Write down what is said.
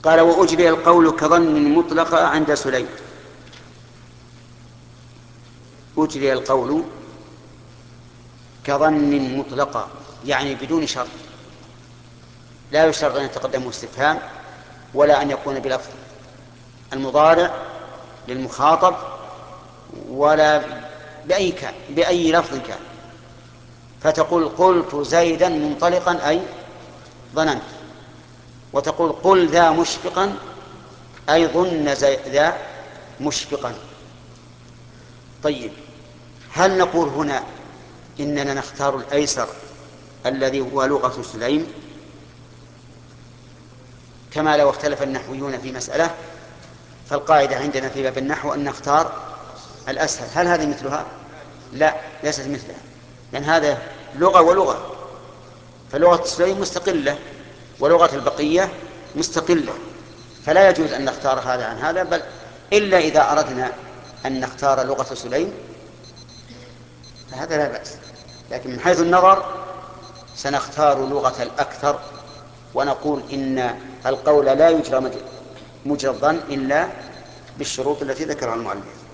قال وأجري القول كظن مطلقة عند سليم. أجري القول كظن مطلقة يعني بدون شرط، لا يشترط أن يتقدمه استفهام ولا أن يكون بلفظ المضارع للمخاطب ولا بأي لفظ كان. فتقول قلت زيدا منطلقا أي ظننت، وتقول قل ذا مشفقا أي ظن ذا مشفقا. طيب، هل نقول هنا إننا نختار الأيسر الذي هو لغة سليم كما لو اختلف النحويون في مسألة؟ فالقاعدة عندنا في باب النحو أن نختار الأسهل. هل هذه مثلها؟ لا، ليست مثلها، لأن هذا لغة ولغة، فلغة سليم مستقلة ولغة البقية مستقلة، فلا يجوز أن نختار هذا عن هذا، بل إلا إذا أردنا أن نختار لغة سليم فهذا لا بأس. لكن من حيث النظر سنختار لغة الأكثر، ونقول إن القول لا يجرى مجرى الظن إلا بالشروط التي ذكرها المؤلف.